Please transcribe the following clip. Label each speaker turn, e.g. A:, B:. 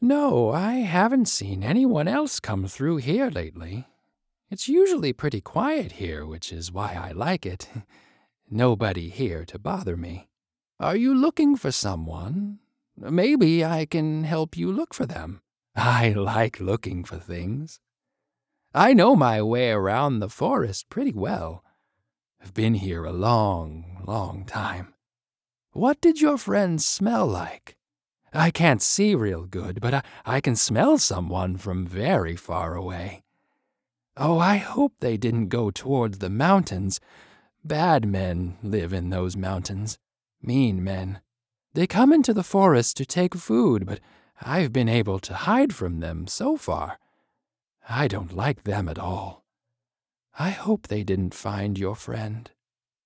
A: No, I haven't seen anyone else come through here lately. It's usually pretty quiet here, which is why I like it. Nobody here to bother me. Are you looking for someone? Maybe I can help you look for them. I like looking for things. I know my way around the forest pretty well. I've been here a long, long time. What did your friends smell like? I can't see real good, but I can smell someone from very far away. Oh, I hope they didn't go towards the mountains. Bad men live in those mountains. Mean men. They come into the forest to take food, but I've been able to hide from them so far. I don't like them at all. I hope they didn't find your friend.